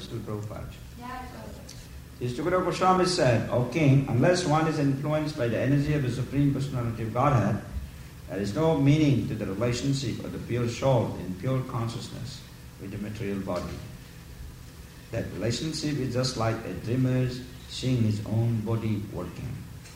Srila Prabhupada. Yeah, Srila Goswami said, O king, unless one is influenced by the energy of the Supreme Personality of Godhead, there is no meaning to the relationship of the pure soul in pure consciousness with the material body. That relationship is just like a dreamer seeing his own body working.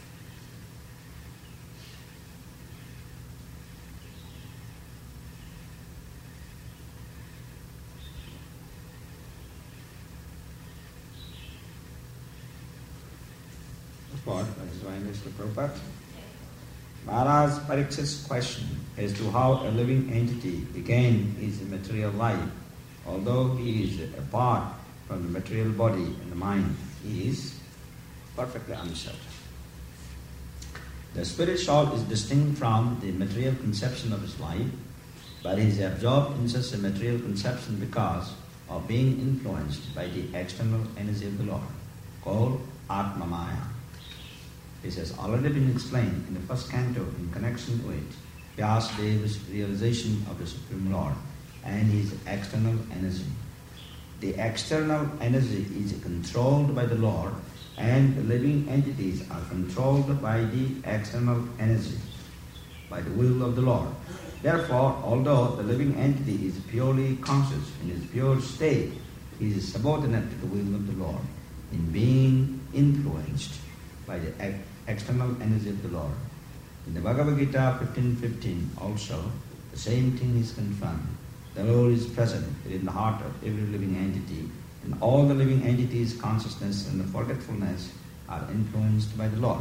What is why Mr. Prabhupada? Maharaj Parikshit's question as to how a living entity began his material life, although he is apart from the material body and the mind, is perfectly answered. The spirit soul is distinct from the material conception of his life, but he is absorbed in such a material conception because of being influenced by the external energy of the Lord, called Atma Maya. This has already been explained in the first canto in connection with Vyasadev's realization of the Supreme Lord and his external energy. The external energy is controlled by the Lord, and the living entities are controlled by the external energy, by the will of the Lord. Therefore, although the living entity is purely conscious in his pure state, he is subordinate to the will of the Lord in being influenced by the external energy of the Lord. In the Bhagavad Gita 15:15 also, the same thing is confirmed. The Lord is present within the heart of every living entity, and all the living entities' consciousness and the forgetfulness are influenced by the Lord.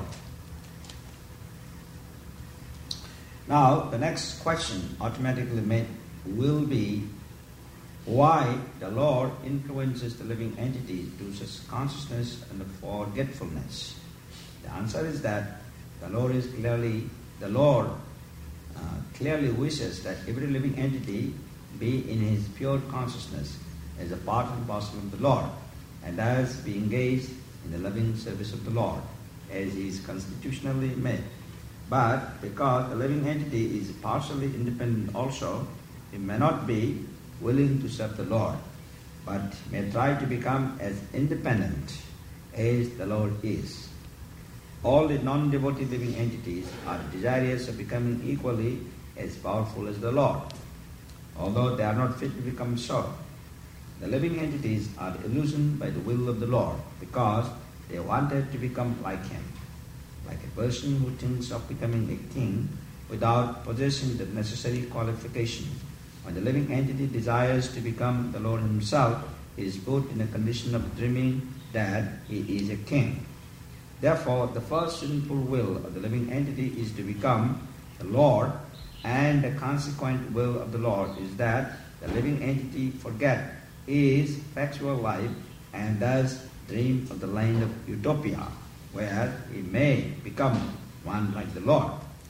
Now, the next question automatically made will be why the Lord influences the living entity to such consciousness and forgetfulness. The answer is that the Lord clearly wishes that every living entity be in his pure consciousness as a part and parcel of the Lord, and thus be engaged in the loving service of the Lord, as he is constitutionally made. But because the living entity is partially independent also, he may not be willing to serve the Lord, but may try to become as independent as the Lord is. All the non-devotee living entities are desirous of becoming equally as powerful as the Lord, although they are not fit to become so. The living entities are illusioned by the will of the Lord because they wanted to become like him, like a person who thinks of becoming a king without possessing the necessary qualification. When the living entity desires to become the Lord himself, he is put in a condition of dreaming that he is a king. Therefore, the first sinful will of the living entity is to become the Lord, and the consequent will of the Lord is that the living entity forget his factual life and thus dream of the land of utopia, where he may become one like the Lord.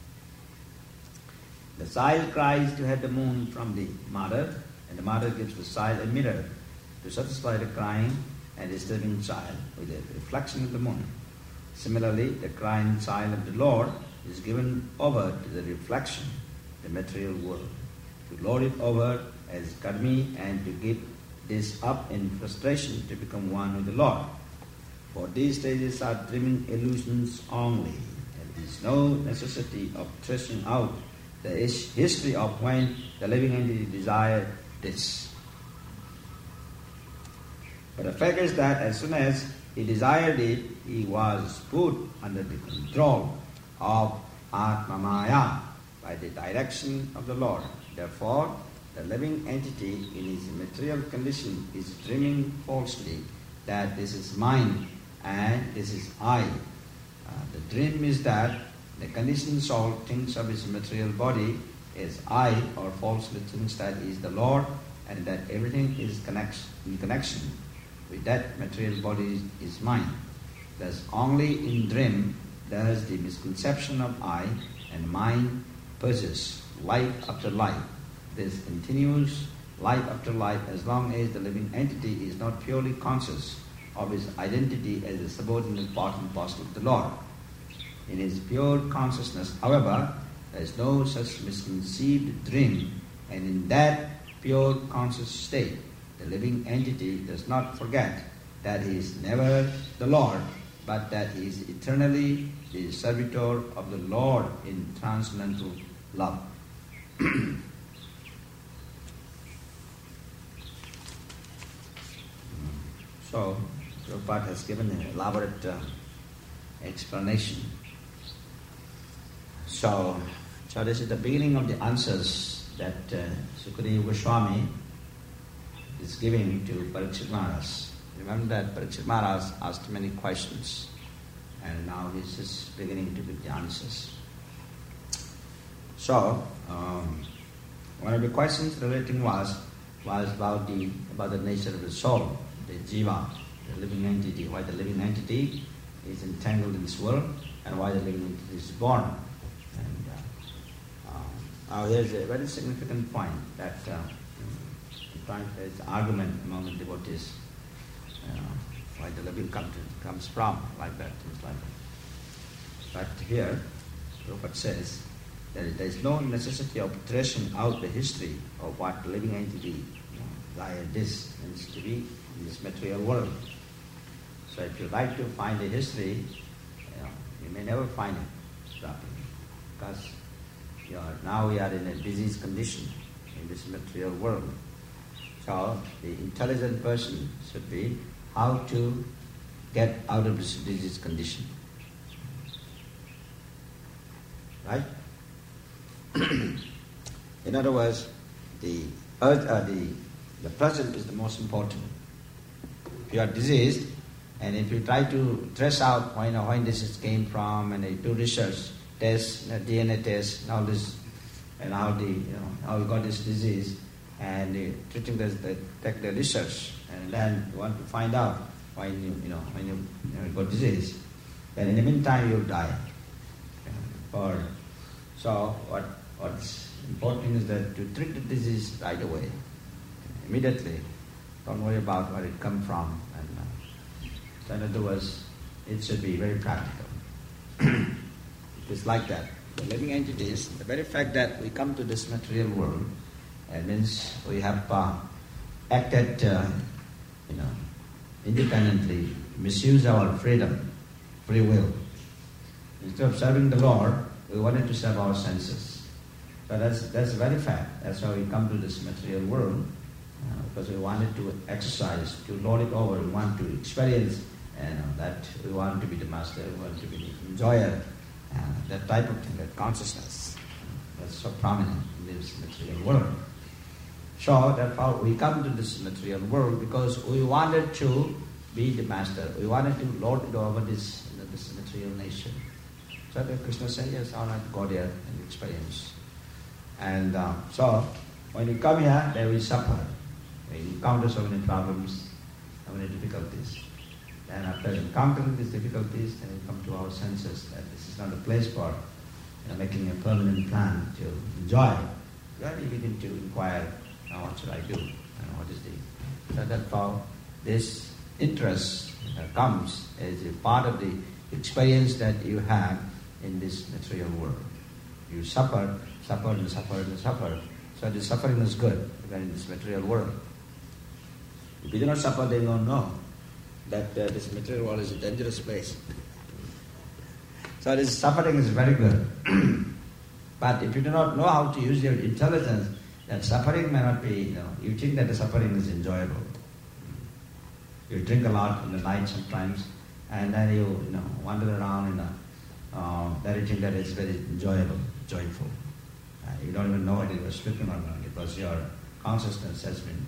The child cries to have the moon from the mother, and the mother gives the child a mirror to satisfy the crying and disturbing child with a reflection of the moon. Similarly, the crying child of the Lord is given over to the reflection, the material world, to lord it over as karmi and to give this up in frustration to become one with the Lord. For these stages are dreaming illusions only, and there is no necessity of tracing out the history of when the living entity desired this. But the fact is that as soon as he desired it, he was put under the control of Atma Maya by the direction of the Lord. Therefore, the living entity in his material condition is dreaming falsely that this is mine and this is I. The dream is that the conditioned soul thinks of his material body as I, or falsely thinks that he is the Lord and that everything is in connection with that material body is mine. Thus only in dream does the misconception of I and mine persist life after life. This continues life after life as long as the living entity is not purely conscious of his identity as a subordinate part and parcel of the Lord. In his pure consciousness, however, there is no such misconceived dream, and in that pure conscious state, the living entity does not forget that he is never the Lord, but that he is eternally the servitor of the Lord in transcendental love. So, Prabhupada has given an elaborate explanation. So this is the beginning of the answers that Sukadeva Goswami is giving to Parikshit Maharaj. Remember that Parikshit Maharaj asked many questions, and now he's just beginning to give the answers. So, one of the questions relating was about the nature of the soul, the jiva, the living entity, why the living entity is entangled in this world, and why the living entity is born. And now here's a very significant point that there's argument among the devotees, why the living comes from, like that, things like that. But here, Prabhupada says that there is no necessity of tracing out the history of what the living entity like this means to be in this material world. So if you like to find the history, you may never find it properly, because now we are in a disease condition in this material world. So the intelligent person should be how to get out of this disease condition. Right? In other words, the present is the most important. If you are diseased, and if you try to trace out when this came from, and you do research, tests, DNA tests, and all this, and how you got this disease, and treating this, take the research, and then you want to find out when you got disease, then in the meantime you'll die. So what's important is that to treat the disease right away, immediately. Don't worry about where it comes from. And so in other words, it should be very practical. It is like that. The living entities, the very fact that we come to this material world, means we have acted, independently, misuse our freedom, free will. Instead of serving the Lord, we wanted to serve our senses. But that's a very fact. That's how we come to this material world, because we wanted to exercise, to lord it over. We want to experience, that we want to be the master, we want to be the enjoyer, that type of thing, that consciousness. That's so prominent in this material world. So therefore we come to this material world because we wanted to be the master. We wanted to lord it over this material nation. So Krishna said, yes, all right, go there and experience. And so when you come here, then we suffer. We encounter so many problems, so many difficulties. And after encountering these difficulties, then we come to our senses that this is not a place for making a permanent plan to enjoy. Then we begin to inquire, what should I do? And what is the... So therefore, this interest comes as a part of the experience that you have in this material world. You suffer. So the suffering is good when in this material world. If you do not suffer, then you don't know that this material world is a dangerous place. So this suffering is very good. But if you do not know how to use your intelligence, that suffering may not be, you think that the suffering is enjoyable. You drink a lot in the night sometimes, and then you wander around and then you think that it's very enjoyable, joyful. You don't even know whether you were sleeping or not, because your consciousness has been,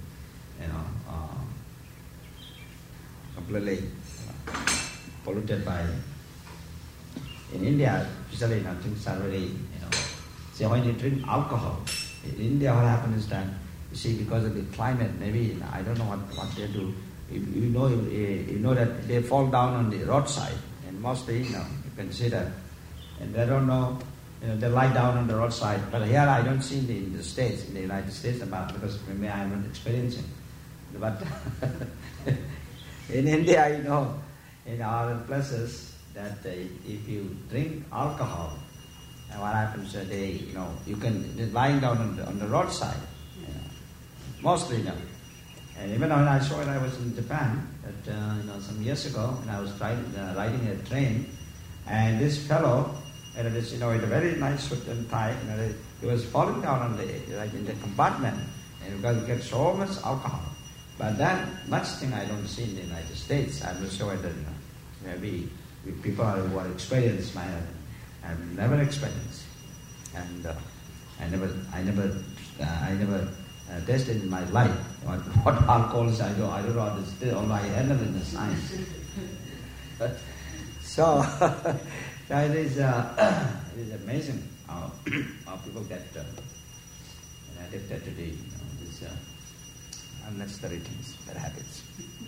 completely polluted by. In India, especially, things are very, see, when you drink alcohol, in India what happens is that, you see, because of the climate, maybe, I don't know what they do, you know that they fall down on the roadside, and mostly, you can see that, and they don't know, they lie down on the roadside. But here I don't see in the States, in the United States, because maybe I'm not experiencing. But in India, in other places, that if you drink alcohol, and what happens is you can lying down on the roadside, mostly And even when I saw it, I was in Japan, some years ago, and I was riding a train, and this fellow, with a very nice suit and tie, he was falling down in the compartment, and because he gets so much alcohol. But that much thing I don't see in the United States. I'm not sure whether maybe people who are experienced I've never experienced, and I never tested in my life what alcohol is. I don't know understand, although I handle in the science. So it is amazing how people get addicted to these unnecessary things, bad habits.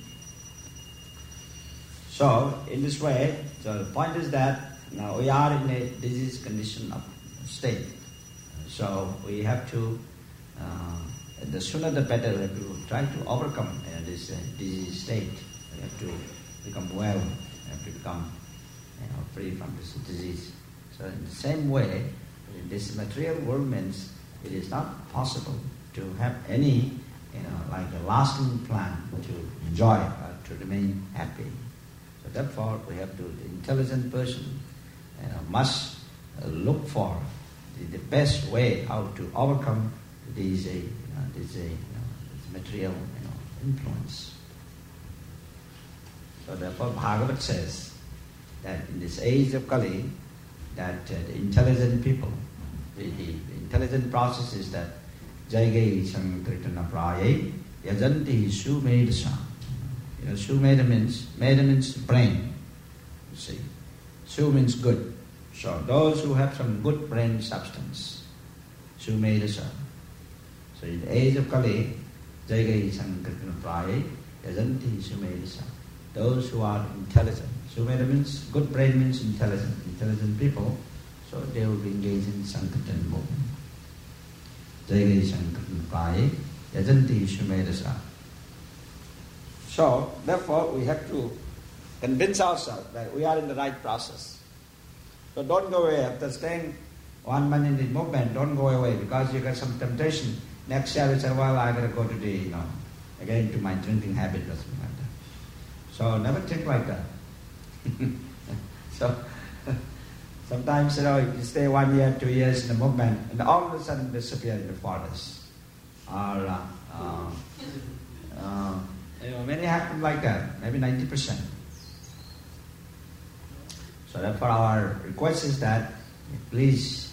So in this way, so the point is that now we are in a disease condition of state. So we have to, the sooner the better, we have to try to overcome this disease state. We have to become well, we have to become free from this disease. So in the same way, in this material world means it is not possible to have any, like a lasting plan to enjoy or to remain happy. So therefore, we have to, the intelligent person must look for the best way how to overcome this material influence. So therefore, Bhagavad says that in this age of Kali, that the intelligent people, the intelligent process is that Jaigai Sankritana Praye Yajanti Sumedasa. Sumeda means brain. You see, Su means good. So those who have some good brain substance, Sumedasa. So in the age of Kali, Jaigai Sankritana Praye Yajanti Sumedasa. Those who are intelligent. Sumeda means good brain means intelligent people. So they will be engaged in Sankirtan movement. Jaigai Sankirtan Praye Yajanti Sumedasa. So therefore we have to convince ourselves that we are in the right process. So don't go away after staying 1 month in the movement. Don't go away because you got some temptation. Next year you say, well, I got to go to the again to my drinking habit or something like that. So never think like that. So sometimes you stay 1 year, 2 years in the movement, and all of a sudden disappear in the forest. Or many happen like that, maybe 90%. So therefore our request is that please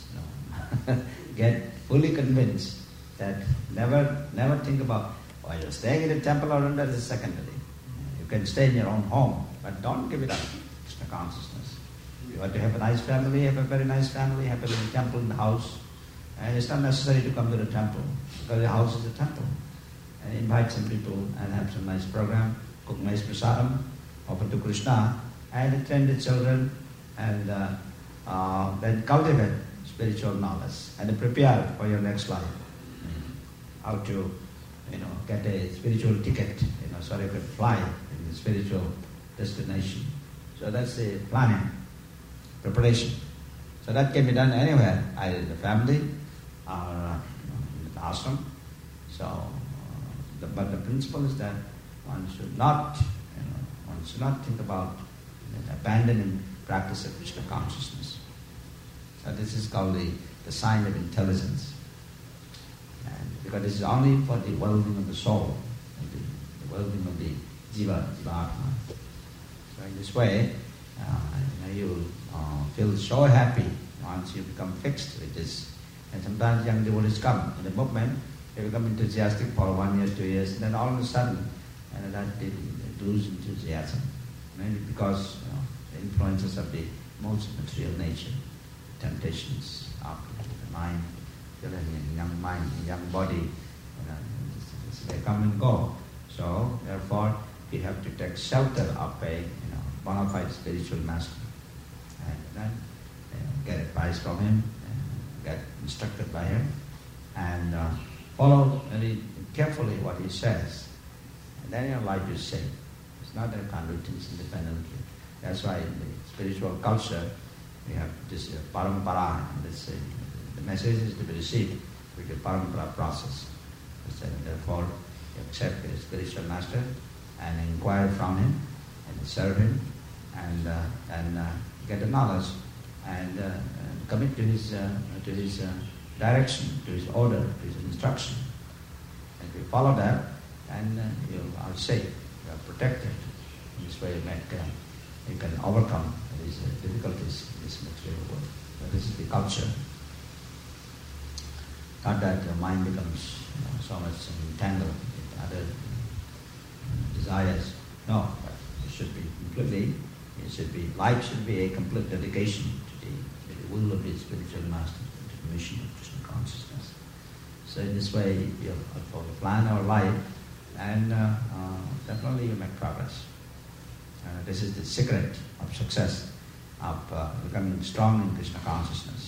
get fully convinced that never think about why you're staying in the temple or under the secondary. You can stay in your own home, but don't give it up. Krishna consciousness. You want to have a nice family, have a very nice family, have a little temple in the house. And it's not necessary to come to the temple, because the house is a temple. And invite some people and have some nice program, cook nice prasadam, offer to Krishna, and train the children, and then cultivate spiritual knowledge and prepare for your next life. How to, get a spiritual ticket, so you can fly in the spiritual destination. So that's the planning, preparation. So that can be done anywhere, either in the family or in the ashram. So, but the principle is that one should not think about abandoning practice of Krishna consciousness. So this is called the sign of intelligence. And because this is only for the well-being of the soul, the well-being of the jiva, jiva-atma. So in this way, you feel so happy once you become fixed with this. And sometimes young devotees come in the movement, they become enthusiastic for 1 year, 2 years, and then all of a sudden, they lose enthusiasm. Mainly because the influences of the most material nature, temptations of the mind, young mind, young body, they come and go. So therefore, you have to take shelter of a bona fide spiritual master, and then get advice from him, and get instructed by him, and follow very carefully what he says, and then your life is safe. It's not that you can't do things independently. That's why in the spiritual culture we have this parampara. The message is to be received with the parampara process. And therefore, You accept his spiritual master and inquire from him and serve him and get the knowledge and commit to his direction, to his order, to his instruction. And if you follow that, and you are safe, you are protected. In this way you can overcome these difficulties in this material world. So this is the culture. Not that your mind becomes so much entangled with other desires. No, but life should be a complete dedication to the will of the spiritual master, to the mission of Krishna consciousness. So in this way, you plan our life, and definitely you make progress. This is the secret of success, of becoming strong in Krishna consciousness.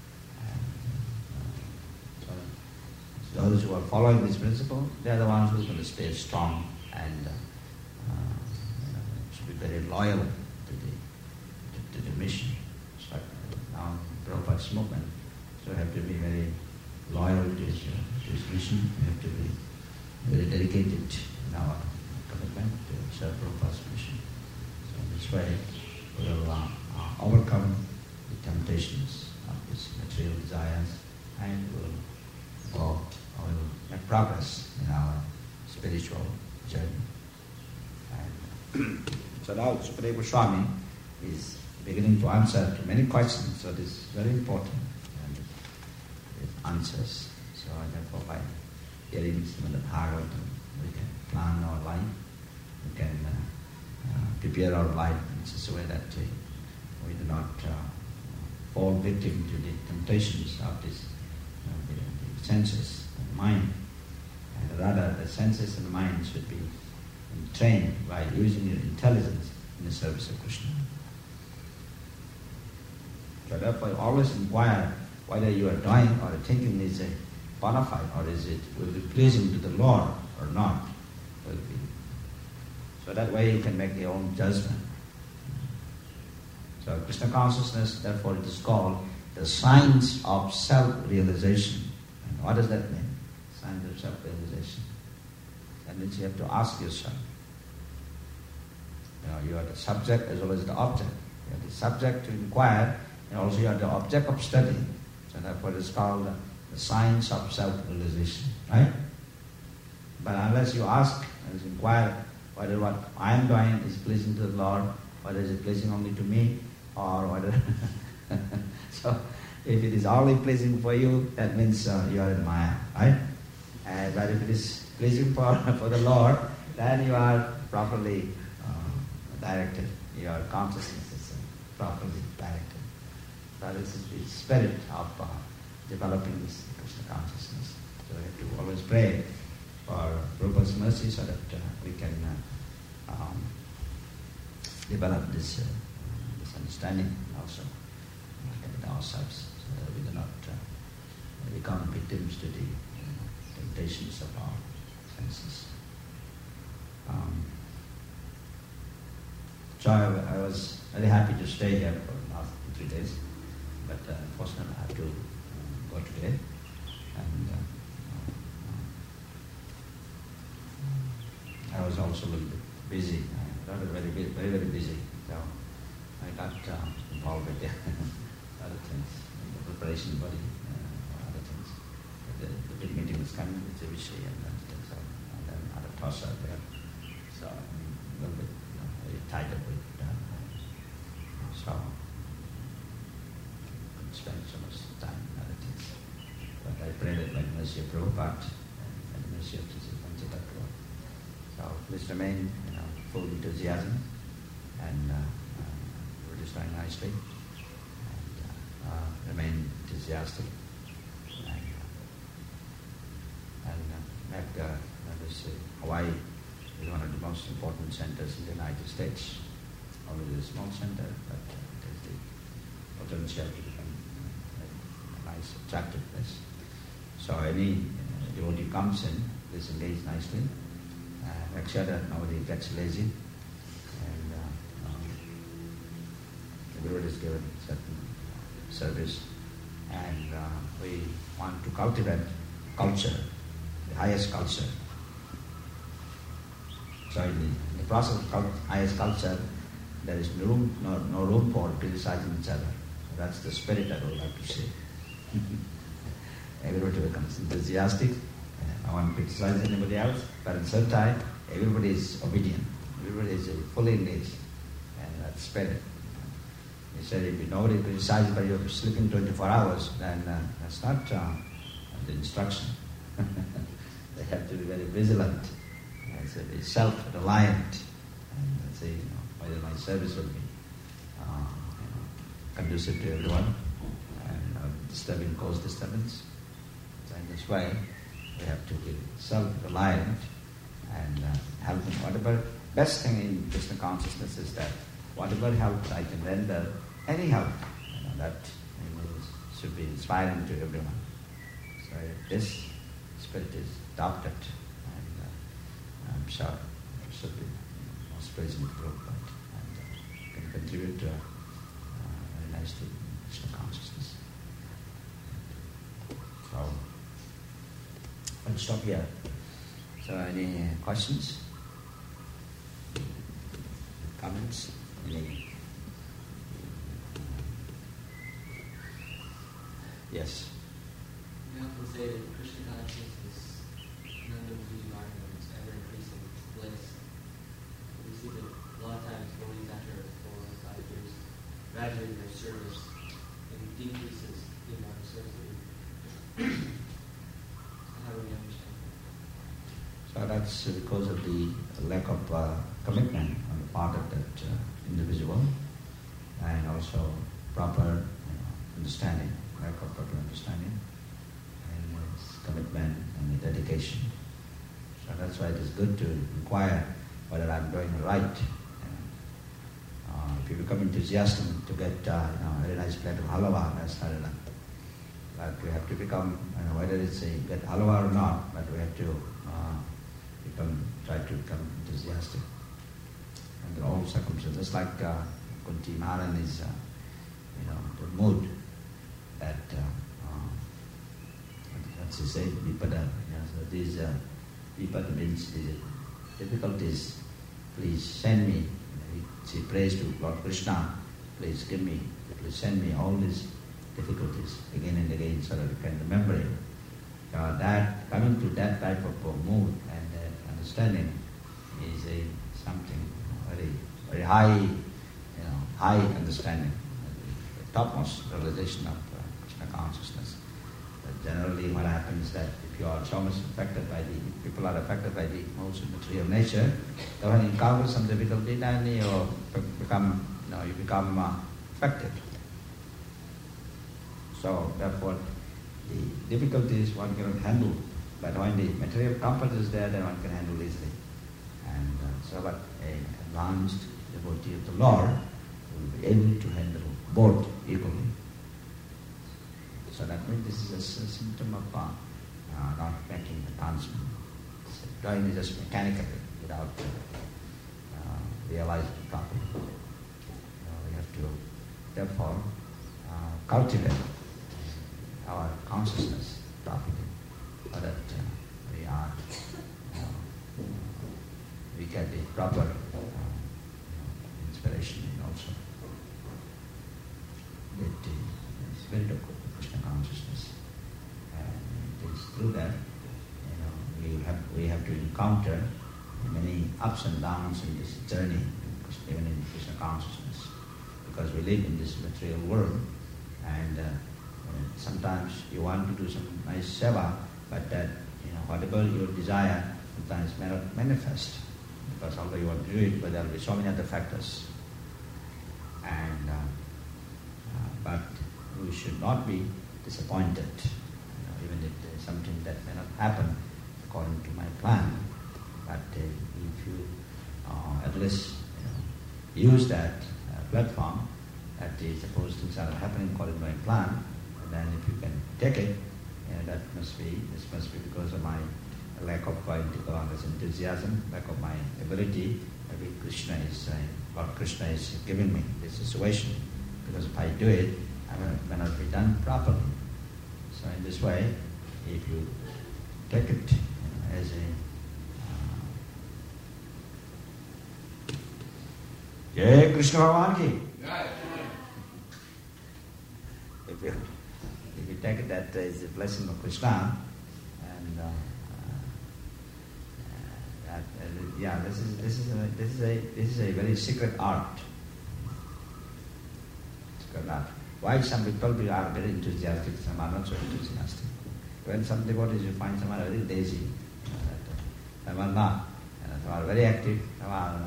So those who are following this principle, they are the ones who are going to stay strong and should be very loyal to the mission. It's like now Prabhupada's movement. So you have to be very loyal to his mission. You have to be very dedicated in our commitment to serve Prabhupada's mission. So in this way, we will overcome the temptations of these material desires, and will make progress in our spiritual journey. And so now Sukadeva Goswami is beginning to answer to many questions, so this is very important, and it answers. So therefore, by hearing Srimad Bhagavatam, we can plan our life, we can prepare our life in such a way that we do not fall victim to the temptations of this the senses and mind, and rather the senses and the mind should be trained by using your intelligence in the service of Krishna. So therefore, always inquire whether you are doing or thinking is a bona fide, or is it will be pleasing to the Lord or not. Will be. So that way you can make your own judgment. So Krishna consciousness, therefore, it is called the science of self-realization. And what does that mean? Science of self-realization. That means you have to ask yourself. You are the subject as well as the object. You are the subject to inquire, and also you are the object of study. So therefore it is called the science of self-realization. Right? But unless you ask and inquire whether what I am doing is pleasing to the Lord, whether is it pleasing only to me, or whether... So if it is only pleasing for you, that means you are in Maya. Right? But if it is pleasing for the Lord, then you are properly directed. Your consciousness is properly directed. That is the spirit of developing this Krishna consciousness. So we have to always pray for Prabhupada's mercy so that we can develop this understanding also in ourselves, so that we do not become victims to the temptations of our senses. So I was very happy to stay here for the last 3 days, but unfortunately I have to go today. And I was also a little bit busy. I got very busy. So I got involved with other things, the preparation body, other things. The big meeting was coming with Jevishi and then other talks out there. So I'm a little bit very tied up with so I couldn't spend so much time on other things. But I pray that by the mercy of Prabhupada and the mercy of Panchatattva, so please remain full enthusiasm and we're just doing nicely, and remain enthusiastic and make Hawaii is one of the most important centers in the United States. Only a small center, but it has the potential to become a nice, attractive place. So any devotee comes in, please engage nicely. Make sure that nobody gets lazy, and everybody is given certain service. And we want to cultivate culture, the highest culture, So in the process of highest culture, there is no room for criticizing each other. So that's the spirit I would like to say. Everybody becomes enthusiastic. No one criticizes anybody else, but at the same time, everybody is obedient. Everybody is fully engaged. And that's spirit. He said, if nobody criticizes but you're sleeping 24 hours, then that's not the instruction. They have to be very vigilant. And so be self-reliant. And say, whether my service will be conducive to everyone and disturbing, cause disturbance. So in this way, we have to be self-reliant and help in whatever. Best thing in Krishna consciousness is that whatever help I can render, any help, that should be inspiring to everyone. So if this spirit is adopted, and I'm sure it should be most pleasing group, and can contribute very nicely to Krishna consciousness. So I'll stop here. So any questions? Comments? Any? Yes. We often say that Krishna consciousness is an undisputed argument, it's ever increasing bliss. We see that a lot of times devotees after 4 or 5 years, gradually their service decreases the amount of service that we how do we understand that? So that's because of the lack of commitment on the part of that individual, and also proper understanding, lack of proper understanding, and commitment and dedication. So that's why it is good to inquire whether I'm doing it right. If you become enthusiastic to get a very nice plate of halwa, that's not enough. But we have to become, whether it's get halwa or not, but we have to try to become enthusiastic under all circumstances. Like Kunti Maharan is, the mood that, as you say, vipada. So these vipada means the difficulties. Please send me. She prays to Lord Krishna. Please send me all these difficulties again and again so that we can remember it. That coming to that type of mood and understanding is something very, very high, high understanding, the topmost realization of Krishna consciousness. But generally, what happens is that if you are so much affected by people are affected by the modes of material nature, then when you encounter some difficulty, then you become affected. So therefore, the difficulties one cannot handle, but when the material comfort is there, then one can handle easily. And so, but an advanced devotee of the Lord will be able to handle both equally. So that means this is a symptom of not making advancement. Doing it just mechanically without realizing it properly. We have to, therefore, cultivate our consciousness properly, so that we get the proper inspiration and also get the spirit of Krishna consciousness. And it is through that we have to encounter many ups and downs in this journey, even in Krishna consciousness, because we live in this material world, and sometimes you want to do some nice seva, but that whatever your desire sometimes may not manifest, because although you want to do it, but there will be so many other factors. And but we should not be disappointed, even if there is something that may not happen according to my plan. But if you at least use that platform, that is, suppose things are happening according to my plan, and then if you can take it, this must be because of my lack of enthusiasm, lack of my ability. Maybe Lord Krishna is giving me this situation, because if I do it, I may not be done properly. So in this way, if you take it as Jai Krishna Bhagavan ki. If you take it that is the blessing of Krishna, and this is a very secret art. Secret art. Why some people are very enthusiastic, some are not so enthusiastic. When some devotees you find some are very lazy, some are not, some are very active, some are,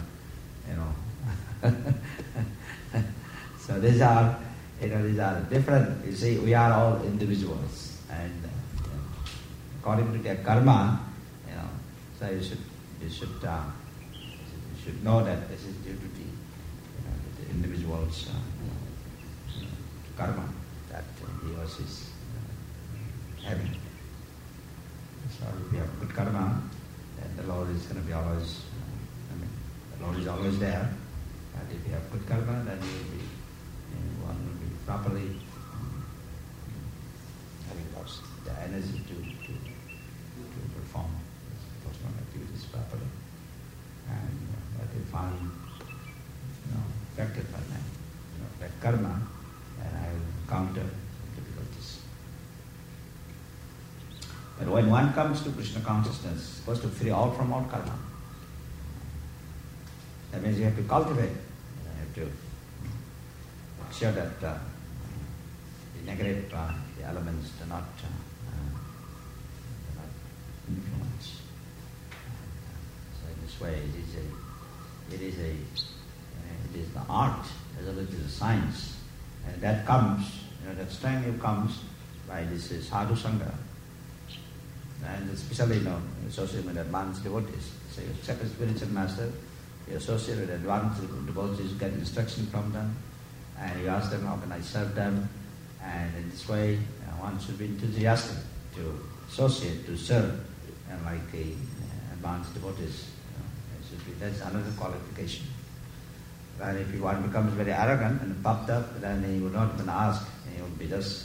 So these are different. You see, we are all individuals, and according to their karma, so you should know that this is due to the individual's karma that he or she is having. So if you have good karma, then the Lord is going to be always. The Lord is always there. But if you have good karma, then one will be properly having lost the energy to perform personal activities properly, and that will find affected by that karma, and I will encounter difficulties. But when one comes to Krishna consciousness, it's supposed to free all from all karma. That means you have to cultivate. You have to make sure that the negative the elements do not influence. So in this way, it is the art as well as the science, and that comes, that strength comes by this sadhu sangha, and especially associated with advanced devotees. So you accept a spiritual master, you associate with advanced devotees, get instruction from them, and you ask them, how can I serve them? And in this way, one should be enthusiastic to associate, to serve, like the advanced devotees. That's another qualification. And if one becomes very arrogant and puffed up, then he would not even ask, he would be just,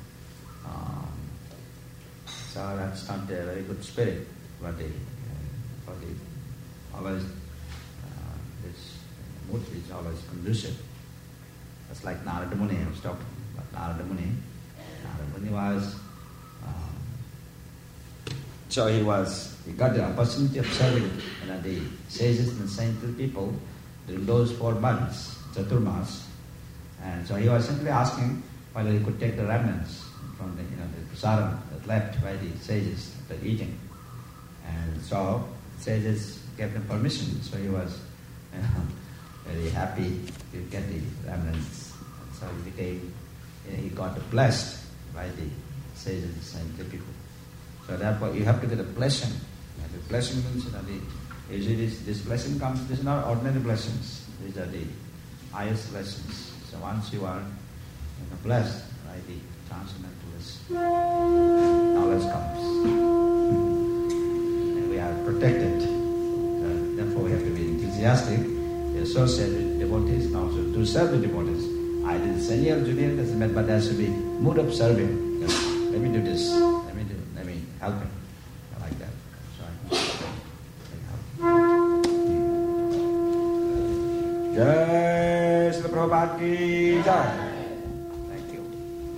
so that's not a very good spirit for the always, this mood is always conducive. That's like Narada Muni. I was talking about Narada Muni. Narada Muni was, he got the opportunity of serving the sages and saintly people during those 4 months, Chaturmas. And so he was simply asking whether he could take the remnants from the prasadam that left by the sages after eating. And so sages gave him permission. So he was very happy to get the remnants. And so he became, he got blessed by the sages and saintly people. So therefore you have to get a blessing. And the blessing means, usually this blessing comes, these are not ordinary blessings. These are the highest blessings. So once you are blessed by the transcendentalist, knowledge comes. And we are protected. Therefore we have to be enthusiastic, to associate with devotees, and also to serve the devotees. Either the senior or junior doesn't matter, but there has to be mood of serving. Let me do this. Let me help him. Like that. Jai Srila Prabhupada ki jai. Thank you.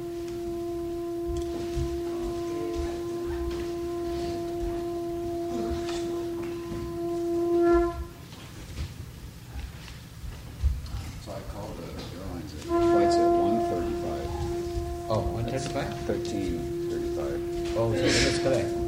So I called the airlines. Flight's at 1:35. Oh, 1:35? 13:35. Oh, so that's correct.